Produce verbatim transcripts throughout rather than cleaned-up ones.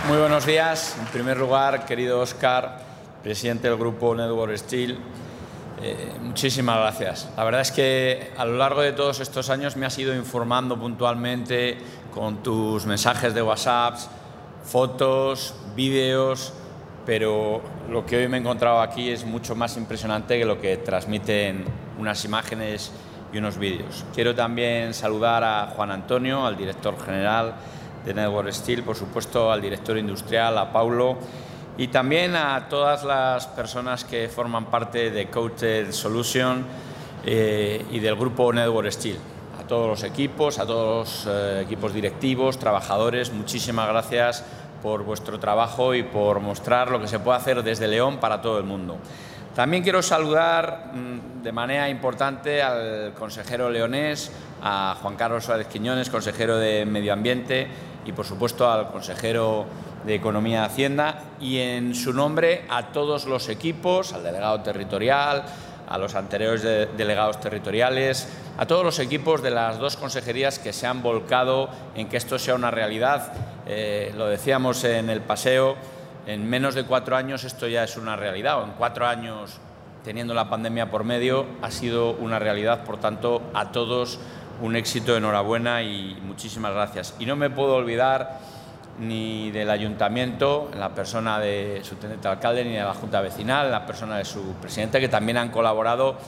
Muy buenos días. En primer lugar, querido Óscar, presidente del Grupo Network Steel, eh, muchísimas gracias. La verdad es que a lo largo de todos estos años me has ido informando puntualmente con tus mensajes de WhatsApp, fotos, vídeos, pero lo que hoy me he encontrado aquí es mucho más impresionante que lo que transmiten unas imágenes y unos vídeos. Quiero también saludar a Juan Antonio, al director general de Network Steel, por supuesto al director industrial, a Paulo, y también a todas las personas que forman parte de Coated Solutions eh, y del grupo Network Steel. A todos los equipos, a todos los eh, equipos directivos, trabajadores, muchísimas gracias por vuestro trabajo y por mostrar lo que se puede hacer desde León para todo el mundo. También quiero saludar mmm, de manera importante al consejero leonés, a Juan Carlos Suárez Quiñones, consejero de Medio Ambiente, y por supuesto al consejero de Economía y Hacienda, y en su nombre a todos los equipos, al delegado territorial, a los anteriores de delegados territoriales, a todos los equipos de las dos consejerías que se han volcado en que esto sea una realidad. Eh, lo decíamos en el paseo, en menos de cuatro años esto ya es una realidad, o en cuatro años teniendo la pandemia por medio ha sido una realidad. Por tanto, a todos un éxito, enhorabuena y muchísimas gracias. Y no me puedo olvidar ni del Ayuntamiento, en la persona de su teniente alcalde, ni de la Junta Vecinal, en la persona de su presidente, que también han colaborado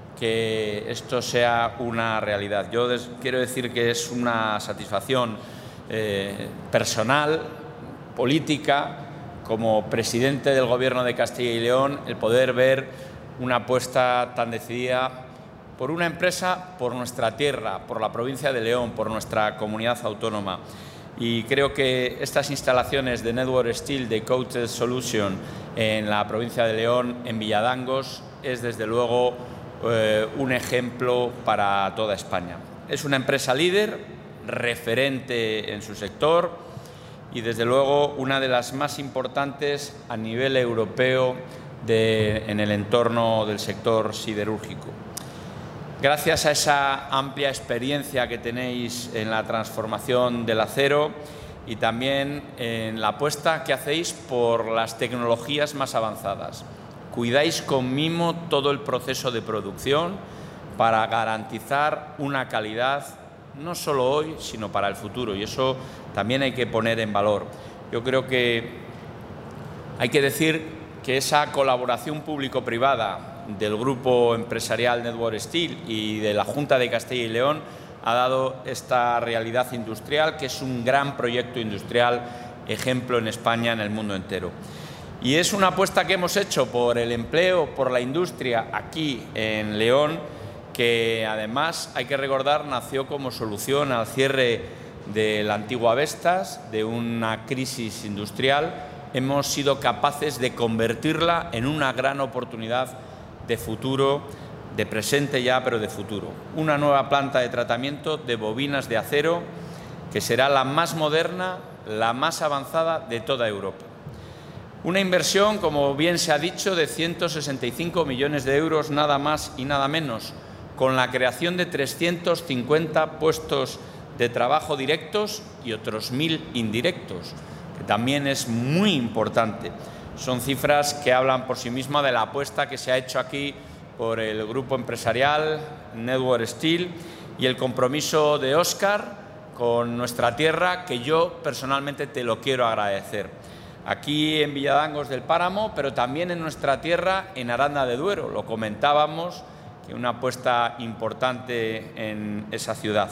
que esto sea una realidad. Yo quiero decir que es una satisfacción eh, personal, política, como presidente del Gobierno de Castilla y León, el poder ver una apuesta tan decidida por una empresa, por nuestra tierra, por la provincia de León, por nuestra comunidad autónoma. Y creo que estas instalaciones de Network Steel, de Coated Solutions en la provincia de León, en Villadangos, es desde luego eh, un ejemplo para toda España. Es una empresa líder, referente en su sector y desde luego una de las más importantes a nivel europeo de, en el entorno del sector siderúrgico. Gracias a esa amplia experiencia que tenéis en la transformación del acero y también en la apuesta que hacéis por las tecnologías más avanzadas. Cuidáis con mimo todo el proceso de producción para garantizar una calidad no solo hoy, sino para el futuro, y eso también hay que poner en valor. Yo creo que hay que decir que esa colaboración público-privada del grupo empresarial Network Steel y de la Junta de Castilla y León ha dado esta realidad industrial, que es un gran proyecto industrial, ejemplo en España, en el mundo entero. Y es una apuesta que hemos hecho por el empleo, por la industria aquí en León, que además, hay que recordar, nació como solución al cierre de la antigua Vestas, de una crisis industrial. Hemos sido capaces de convertirla en una gran oportunidad de futuro, de presente ya, pero de futuro. Una nueva planta de tratamiento de bobinas de acero que será la más moderna, la más avanzada de toda Europa. Una inversión, como bien se ha dicho, de ciento sesenta y cinco millones de euros, nada más y nada menos, con la creación de trescientos cincuenta puestos de trabajo directos y otros mil indirectos, que también es muy importante. Son cifras que hablan por sí mismas de la apuesta que se ha hecho aquí por el grupo empresarial Network Steel y el compromiso de Óscar con nuestra tierra, que yo personalmente te lo quiero agradecer. Aquí en Villadangos del Páramo, pero también en nuestra tierra, en Aranda de Duero. Lo comentábamos, que una apuesta importante en esa ciudad.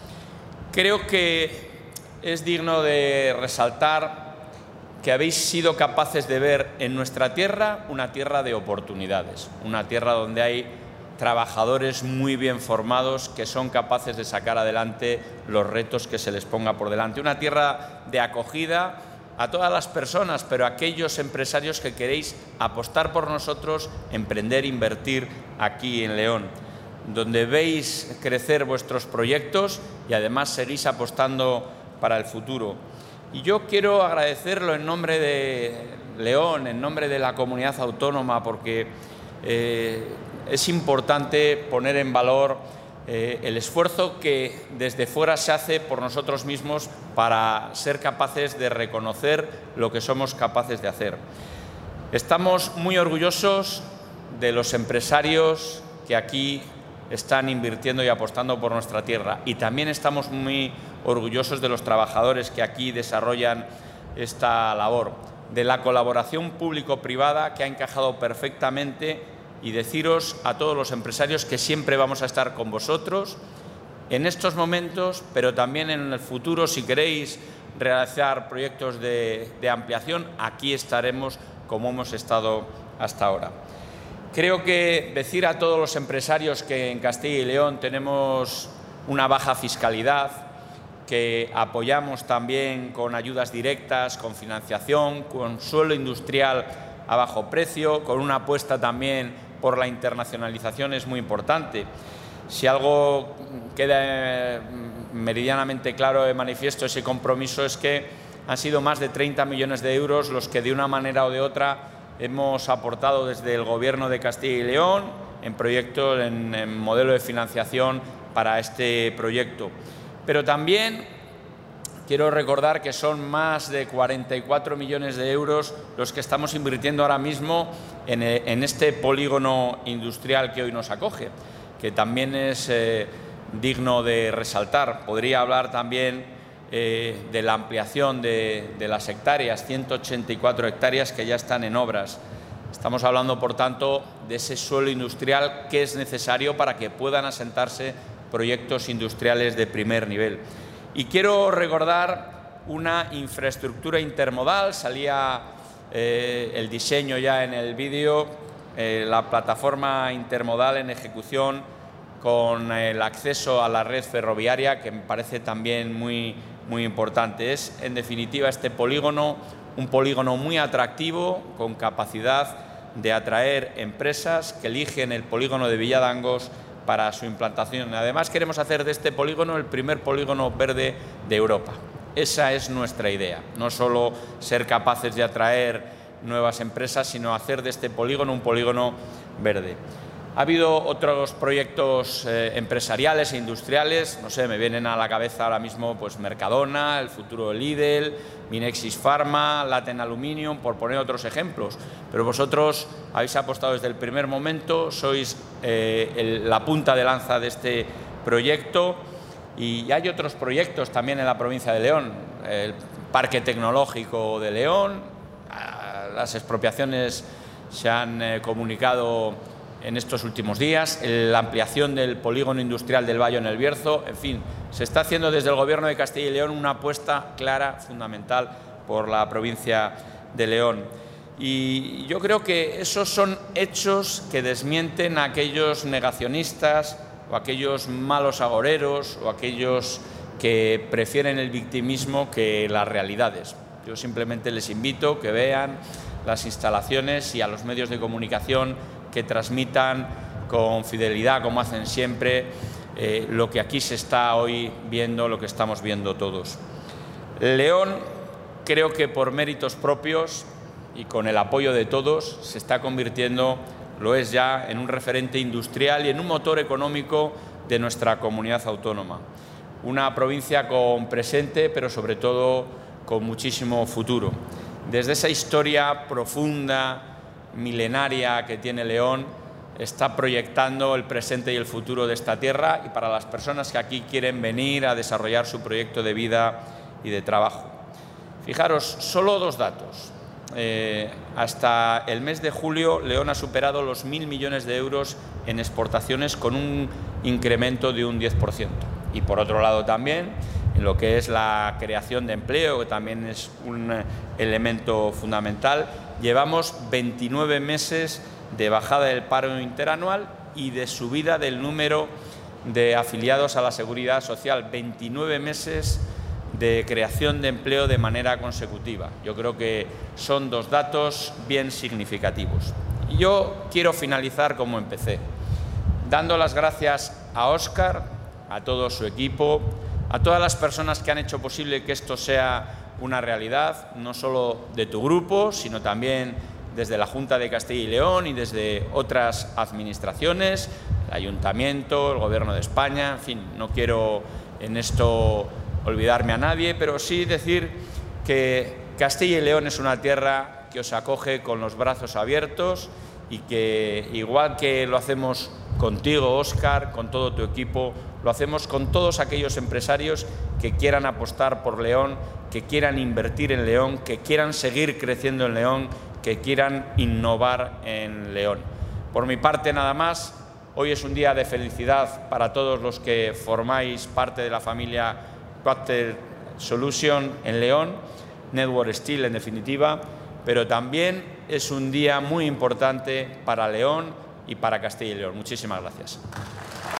Creo que es digno de resaltar que habéis sido capaces de ver en nuestra tierra una tierra de oportunidades, una tierra donde hay trabajadores muy bien formados que son capaces de sacar adelante los retos que se les ponga por delante, una tierra de acogida a todas las personas, pero a aquellos empresarios que queréis apostar por nosotros, emprender, invertir aquí en León, donde veis crecer vuestros proyectos y además seguís apostando para el futuro. Y yo quiero agradecerlo en nombre de León, en nombre de la comunidad autónoma, porque eh, es importante poner en valor eh, el esfuerzo que desde fuera se hace por nosotros mismos para ser capaces de reconocer lo que somos capaces de hacer. Estamos muy orgullosos de los empresarios que aquí están invirtiendo y apostando por nuestra tierra, y también estamos muy orgullosos de los trabajadores que aquí desarrollan esta labor, de la colaboración público-privada que ha encajado perfectamente, y deciros a todos los empresarios que siempre vamos a estar con vosotros en estos momentos, pero también en el futuro. Si queréis realizar proyectos de, de ampliación, aquí estaremos como hemos estado hasta ahora. Creo que decir a todos los empresarios que en Castilla y León tenemos una baja fiscalidad, que apoyamos también con ayudas directas, con financiación, con suelo industrial a bajo precio, con una apuesta también por la internacionalización, es muy importante. Si algo queda meridianamente claro de manifiesto, ese compromiso es que han sido más de treinta millones de euros los que de una manera o de otra hemos aportado desde el Gobierno de Castilla y León en proyectos, en, en modelo de financiación para este proyecto. Pero también quiero recordar que son más de cuarenta y cuatro millones de euros los que estamos invirtiendo ahora mismo en, en este polígono industrial que hoy nos acoge, que también es eh, digno de resaltar. Podría hablar también eh, de la ampliación de, de las hectáreas, ciento ochenta y cuatro hectáreas que ya están en obras. Estamos hablando, por tanto, de ese suelo industrial que es necesario para que puedan asentarse proyectos industriales de primer nivel. Y quiero recordar una infraestructura intermodal. Salía eh, el diseño ya en el vídeo, eh, la plataforma intermodal en ejecución con el acceso a la red ferroviaria, que me parece también muy, muy importante. Es, en definitiva, este polígono un polígono muy atractivo, con capacidad de atraer empresas que eligen el polígono de Villadangos para su implantación. Además, queremos hacer de este polígono el primer polígono verde de Europa. Esa es nuestra idea, no solo ser capaces de atraer nuevas empresas, sino hacer de este polígono un polígono verde. Ha habido otros proyectos eh, empresariales e industriales, no sé, me vienen a la cabeza ahora mismo pues Mercadona, el futuro de Lidl, Minexis Pharma, Latin Aluminium, por poner otros ejemplos. Pero vosotros habéis apostado desde el primer momento, sois eh, el, la punta de lanza de este proyecto, y hay otros proyectos también en la provincia de León, el Parque Tecnológico de León, las expropiaciones se han eh, comunicado en estos últimos días, la ampliación del polígono industrial del Bayo en el Bierzo. En fin, se está haciendo desde el Gobierno de Castilla y León una apuesta clara, fundamental, por la provincia de León. Y yo creo que esos son hechos que desmienten a aquellos negacionistas o aquellos malos agoreros o aquellos que prefieren el victimismo que las realidades. Yo simplemente les invito a que vean las instalaciones y a los medios de comunicación que transmitan con fidelidad, como hacen siempre, eh, lo que aquí se está hoy viendo, lo que estamos viendo todos. León, creo que por méritos propios y con el apoyo de todos, se está convirtiendo, lo es ya, en un referente industrial y en un motor económico de nuestra comunidad autónoma. Una provincia con presente, pero sobre todo con muchísimo futuro. Desde esa historia profunda, milenaria que tiene León, está proyectando el presente y el futuro de esta tierra, y para las personas que aquí quieren venir a desarrollar su proyecto de vida y de trabajo. Fijaros, solo dos datos. Eh, hasta el mes de julio, León ha superado los mil millones de euros en exportaciones, con un incremento de un diez por ciento. Y por otro lado también, en lo que es la creación de empleo, que también es un elemento fundamental, llevamos veintinueve meses de bajada del paro interanual y de subida del número de afiliados a la Seguridad Social. veintinueve meses de creación de empleo de manera consecutiva. Yo creo que son dos datos bien significativos. Y yo quiero finalizar como empecé, dando las gracias a Óscar, a todo su equipo, a todas las personas que han hecho posible que esto sea una realidad, no solo de tu grupo, sino también desde la Junta de Castilla y León y desde otras administraciones, Ayuntamiento, el Gobierno de España, en fin, no quiero en esto olvidarme a nadie, pero sí decir que Castilla y León es una tierra que os acoge con los brazos abiertos y que, igual que lo hacemos contigo, Óscar, con todo tu equipo, lo hacemos con todos aquellos empresarios que quieran apostar por León, que quieran invertir en León, que quieran seguir creciendo en León, que quieran innovar en León. Por mi parte, nada más. Hoy es un día de felicidad para todos los que formáis parte de la familia Quater Solution en León, Network Steel en definitiva, pero también es un día muy importante para León y para Castilla y León. Muchísimas gracias.